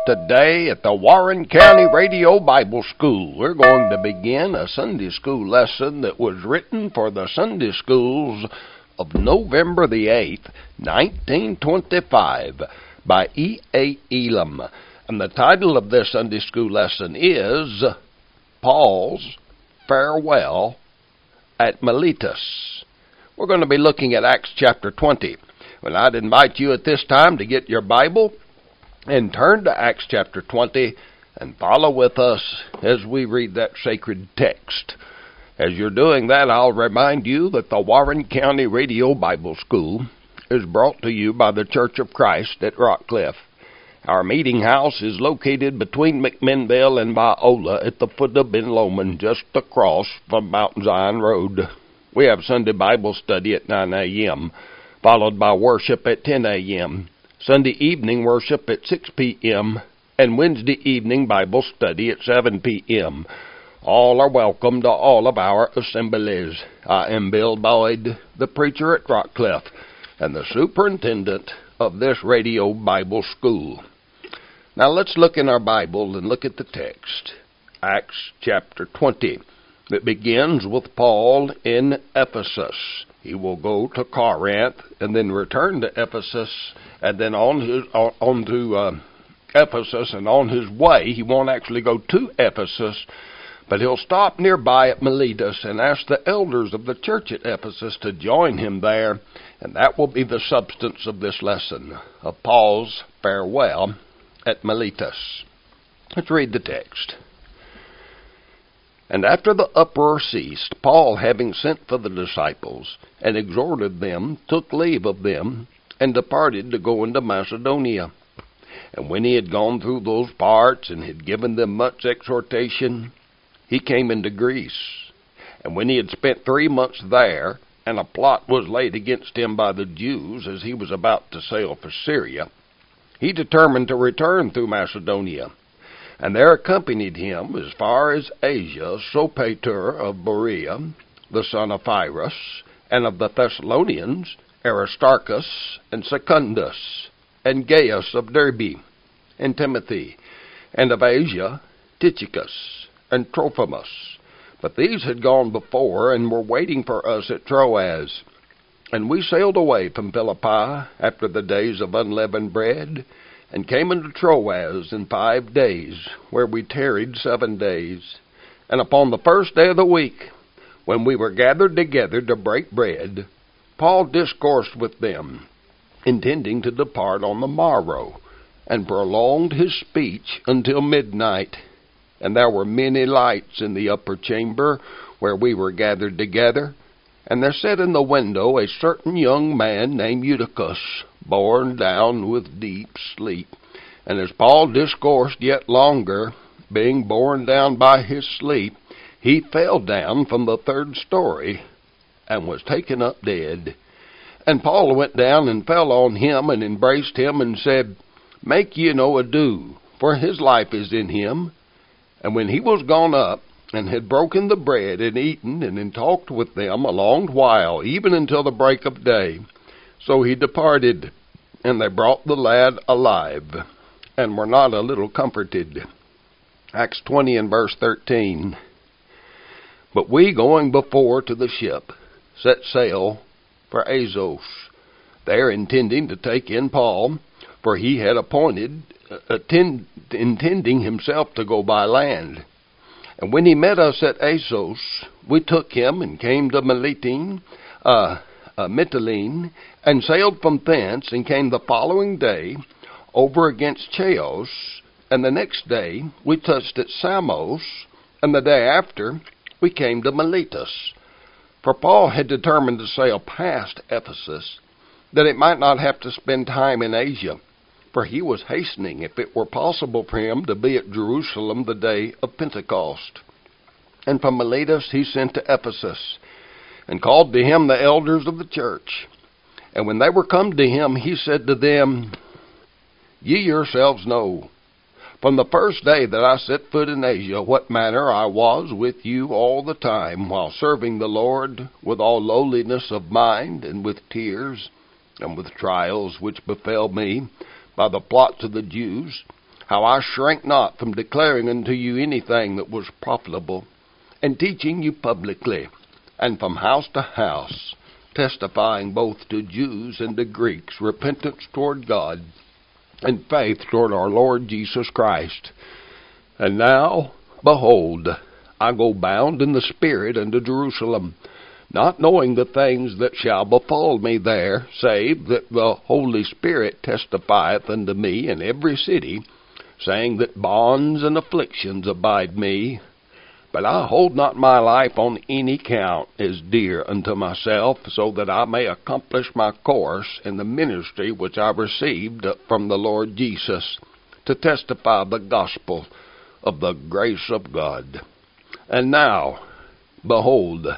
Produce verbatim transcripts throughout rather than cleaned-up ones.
Today at the Warren County Radio Bible School, we're going to begin a Sunday school lesson that was written for the Sunday schools of November the eighth, nineteen twenty-five, by E A. Elam. And the title of this Sunday school lesson is Paul's Farewell at Miletus. We're going to be looking at Acts chapter twenty. Well, I'd invite you at this time to get your Bible and turn to Acts chapter twenty and follow with us as we read that sacred text. As you're doing that, I'll remind you that the Warren County Radio Bible School is brought to you by the Church of Christ at Rockcliffe. Our meeting house is located between McMinnville and Biola at the foot of Ben Lomond, just across from Mount Zion Road. We have Sunday Bible study at nine a.m., followed by worship at ten a.m., Sunday evening worship at six p.m., and Wednesday evening Bible study at seven p.m. All are welcome to all of our assemblies. I am Bill Boyd, the preacher at Rockcliffe, and the superintendent of this radio Bible school. Now let's look in our Bible and look at the text. Acts chapter twenty. It begins with Paul in Ephesus. He will go to Corinth and then return to Ephesus, and then on his on, on to uh, Ephesus, and on his way he won't actually go to Ephesus, but he'll stop nearby at Miletus and ask the elders of the church at Ephesus to join him there, and that will be the substance of this lesson, of Paul's farewell at Miletus. Let's read the text. And after the uproar ceased, Paul, having sent for the disciples and exhorted them, took leave of them, and departed to go into Macedonia. And when he had gone through those parts, and had given them much exhortation, he came into Greece. And when he had spent three months there, and a plot was laid against him by the Jews, as he was about to sail for Syria, he determined to return through Macedonia. And there accompanied him as far as Asia Sopater of Berea, the son of Pyrrhus, and of the Thessalonians Aristarchus and Secundus, and Gaius of Derbe, and Timothy, and of Asia Tychicus and Trophimus. But these had gone before, and were waiting for us at Troas. And we sailed away from Philippi after the days of unleavened bread, and came into Troas in five days, where we tarried seven days. And upon the first day of the week, when we were gathered together to break bread, Paul discoursed with them, intending to depart on the morrow, and prolonged his speech until midnight. And there were many lights in the upper chamber, where we were gathered together. And there sat in the window a certain young man named Eutychus, borne down with deep sleep. And as Paul discoursed yet longer, being borne down by his sleep, he fell down from the third story, and was taken up dead. And Paul went down and fell on him, and embraced him, and said, Make ye no ado, for his life is in him. And when he was gone up, and had broken the bread, and eaten, and had talked with them a long while, even until the break of day, so he departed, and they brought the lad alive, and were not a little comforted. Acts twenty and verse thirteen. But we, going before to the ship, set sail for Assos, there intending to take in Paul, for he had appointed, attend, intending himself to go by land. And when he met us at Assos, we took him and came to Miletus, uh, uh, Mytilene, and sailed from thence, and came the following day over against Chios, and the next day we touched at Samos, and the day after we came to Miletus. For Paul had determined to sail past Ephesus, that it might not have to spend time in Asia, for he was hastening, if it were possible for him, to be at Jerusalem the day of Pentecost. And from Miletus he sent to Ephesus, and called to him the elders of the church. And when they were come to him, he said to them, Ye yourselves know, from the first day that I set foot in Asia, what manner I was with you all the time, while serving the Lord with all lowliness of mind, and with tears, and with trials which befell me by the plots of the Jews, how I shrank not from declaring unto you anything that was profitable, and teaching you publicly, and from house to house, testifying both to Jews and to Greeks repentance toward God, and faith toward our Lord Jesus Christ. And now, behold, I go bound in the Spirit unto Jerusalem, not knowing the things that shall befall me there, save that the Holy Spirit testifieth unto me in every city, saying that bonds and afflictions abide me. But I hold not my life on any count as dear unto myself, so that I may accomplish my course in the ministry which I received from the Lord Jesus, to testify the gospel of the grace of God. And now, behold,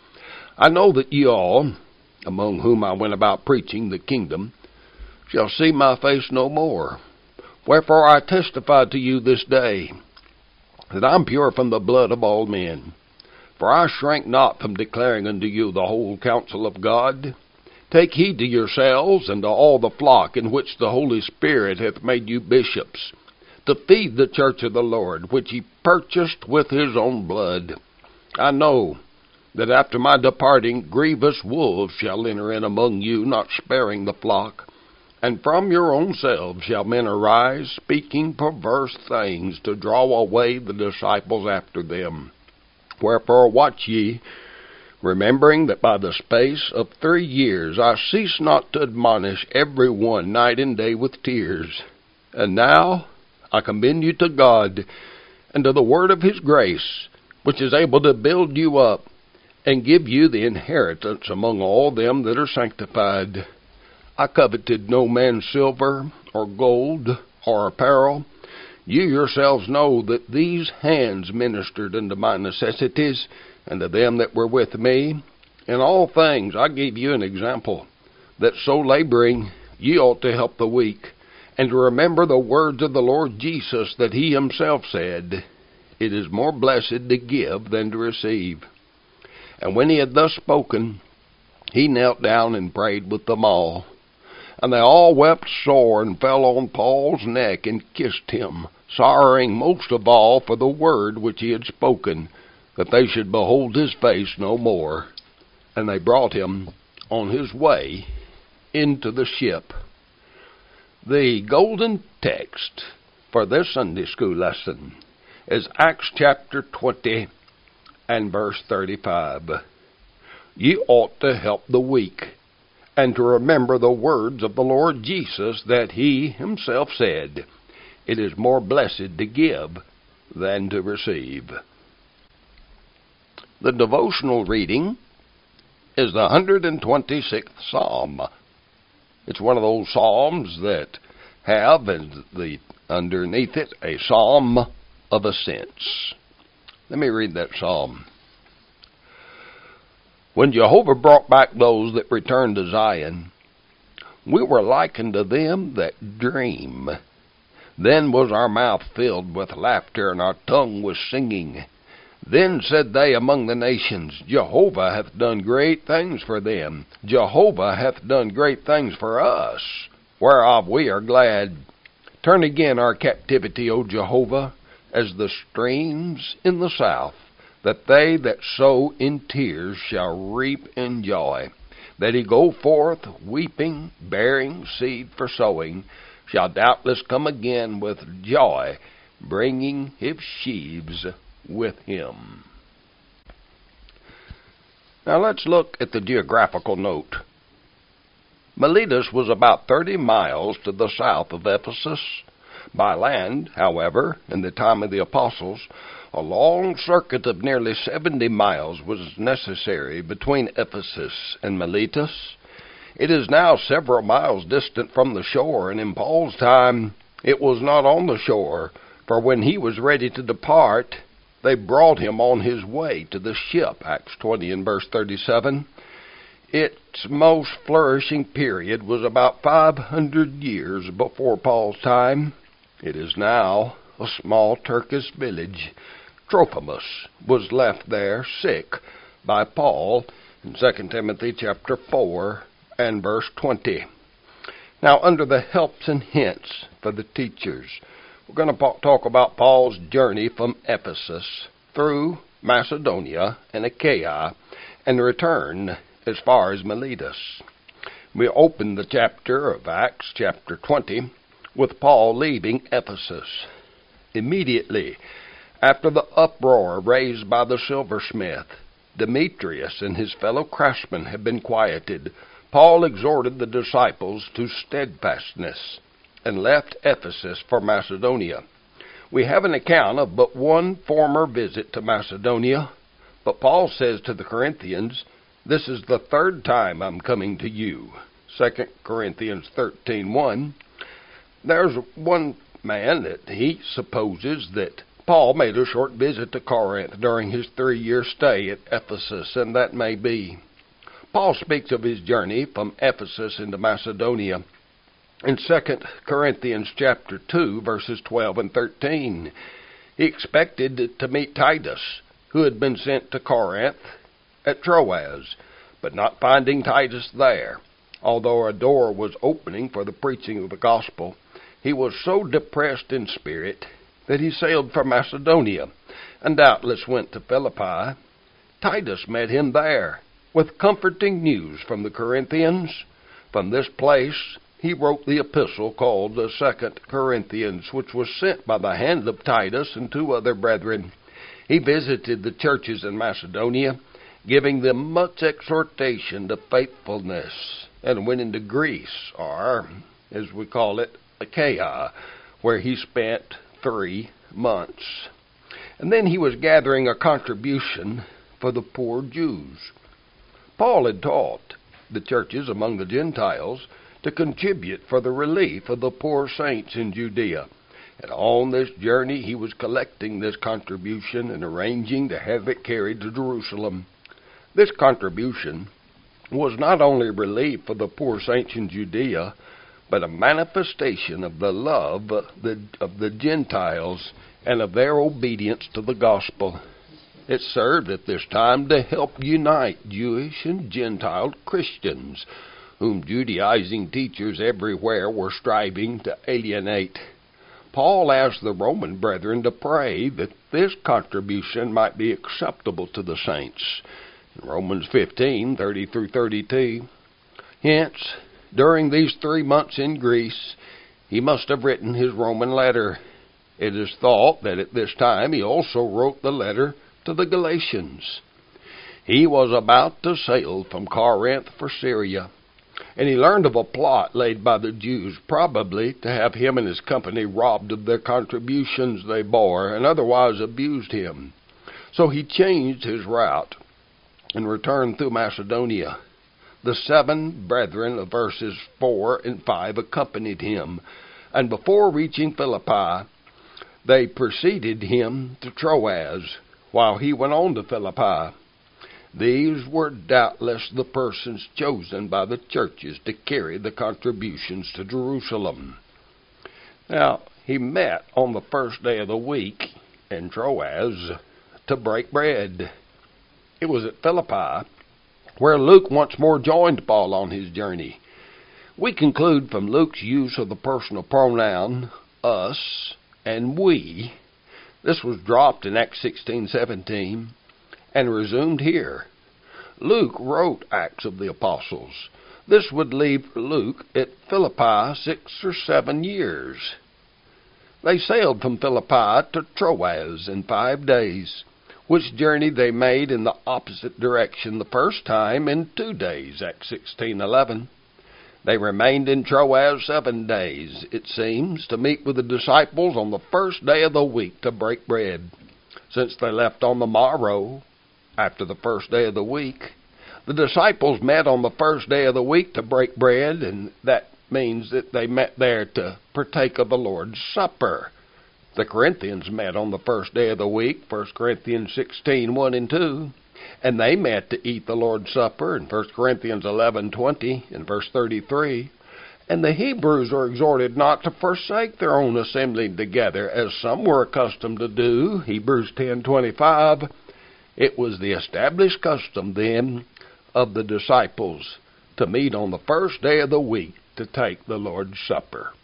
I know that ye all, among whom I went about preaching the kingdom, shall see my face no more. Wherefore I testify to you this day, that I am pure from the blood of all men. For I shrank not from declaring unto you the whole counsel of God. Take heed to yourselves and to all the flock in which the Holy Spirit hath made you bishops, to feed the church of the Lord, which he purchased with his own blood. I know that after my departing grievous wolves shall enter in among you, not sparing the flock. And from your own selves shall men arise, speaking perverse things, to draw away the disciples after them. Wherefore watch ye, remembering that by the space of three years I cease not to admonish every one night and day with tears. And now I commend you to God, and to the word of his grace, which is able to build you up, and give you the inheritance among all them that are sanctified. I coveted no man's silver, or gold, or apparel. You yourselves know that these hands ministered unto my necessities, and to them that were with me. In all things I gave you an example, that so laboring ye ought to help the weak, and to remember the words of the Lord Jesus, that he himself said, It is more blessed to give than to receive. And when he had thus spoken, he knelt down and prayed with them all. And they all wept sore, and fell on Paul's neck, and kissed him, sorrowing most of all for the word which he had spoken, that they should behold his face no more. And they brought him on his way into the ship. The golden text for this Sunday school lesson is Acts chapter twenty and verse thirty-five. Ye ought to help the weak, and to remember the words of the Lord Jesus, that he himself said, It is more blessed to give than to receive. The devotional reading is the one hundred twenty-sixth Psalm. It's one of those psalms that have, and the underneath it, a psalm of ascents. Let me read that psalm. When Jehovah brought back those that returned to Zion, we were like unto them that dream. Then was our mouth filled with laughter, and our tongue with singing. Then said they among the nations, Jehovah hath done great things for them. Jehovah hath done great things for us, whereof we are glad. Turn again our captivity, O Jehovah, as the streams in the south, that they that sow in tears shall reap in joy. That he go forth weeping, bearing seed for sowing, shall doubtless come again with joy, bringing his sheaves with him. Now let's look at the geographical note. Miletus was about thirty miles to the south of Ephesus. By land, however, in the time of the apostles, a long circuit of nearly seventy miles was necessary between Ephesus and Miletus. It is now several miles distant from the shore, and in Paul's time it was not on the shore, for when he was ready to depart, they brought him on his way to the ship, Acts twenty and verse thirty-seven. Its most flourishing period was about five hundred years before Paul's time. It is now a small Turkish village. Trophimus was left there sick by Paul in Second Timothy chapter four and verse twenty. Now, under the helps and hints for the teachers, We're going to talk about Paul's journey from Ephesus through Macedonia and Achaia and return as far as Miletus. We open the chapter of Acts, chapter twenty, with Paul leaving Ephesus. Immediately after the uproar raised by the silversmith, Demetrius and his fellow craftsmen had been quieted, Paul exhorted the disciples to steadfastness and left Ephesus for Macedonia. We have an account of but one former visit to Macedonia, but Paul says to the Corinthians, "This is the third time I'm coming to you." Second Corinthians thirteen one. There's one man that he supposes that Paul made a short visit to Corinth during his three-year stay at Ephesus, and that may be. Paul speaks of his journey from Ephesus into Macedonia in Second Corinthians chapter two, verses twelve and thirteen. He expected to meet Titus, who had been sent to Corinth at Troas, but not finding Titus there, although a door was opening for the preaching of the gospel, he was so depressed in spirit that he sailed for Macedonia, and doubtless went to Philippi. Titus met him there, with comforting news from the Corinthians. From this place he wrote the epistle called the Second Corinthians, which was sent by the hand of Titus and two other brethren. He visited the churches in Macedonia, giving them much exhortation to faithfulness, and went into Greece, or, as we call it, Achaia, where he spent three months. And then he was gathering a contribution for the poor Jews. Paul had taught the churches among the Gentiles to contribute for the relief of the poor saints in Judea. And on this journey he was collecting this contribution and arranging to have it carried to Jerusalem. This contribution was not only relief for the poor saints in Judea, but a manifestation of the love of the, of the Gentiles and of their obedience to the gospel. It served at this time to help unite Jewish and Gentile Christians, whom Judaizing teachers everywhere were striving to alienate. Paul asked the Roman brethren to pray that this contribution might be acceptable to the saints. In Romans fifteen, thirty through thirty-two. Hence, during these three months in Greece, he must have written his Roman letter. It is thought that at this time he also wrote the letter to the Galatians. He was about to sail from Corinth for Syria, and he learned of a plot laid by the Jews, probably to have him and his company robbed of their contributions they bore, and otherwise abused him. So he changed his route and returned through Macedonia. The seven brethren of verses four and five accompanied him, and before reaching Philippi, they preceded him to Troas, while he went on to Philippi. These were doubtless the persons chosen by the churches to carry the contributions to Jerusalem. Now, he met on the first day of the week in Troas to break bread. It was at Philippi where Luke once more joined Paul on his journey. We conclude from Luke's use of the personal pronoun us and we. This was dropped in Acts sixteen seventeen and resumed here. Luke wrote Acts of the Apostles. This would leave Luke at Philippi six or seven years. They sailed from Philippi to Troas in five days, which journey they made in the opposite direction the first time in two days, Acts sixteen eleven. They remained in Troas seven days, it seems, to meet with the disciples on the first day of the week to break bread. Since they left on the morrow, after the first day of the week, the disciples met on the first day of the week to break bread, and that means that they met there to partake of the Lord's Supper. The Corinthians met on the first day of the week, First Corinthians sixteen, one and two, and they met to eat the Lord's Supper in First Corinthians eleven twenty and verse thirty-three. And the Hebrews are exhorted not to forsake their own assembling together, as some were accustomed to do, Hebrews ten twenty-five. It was the established custom then of the disciples to meet on the first day of the week to take the Lord's Supper.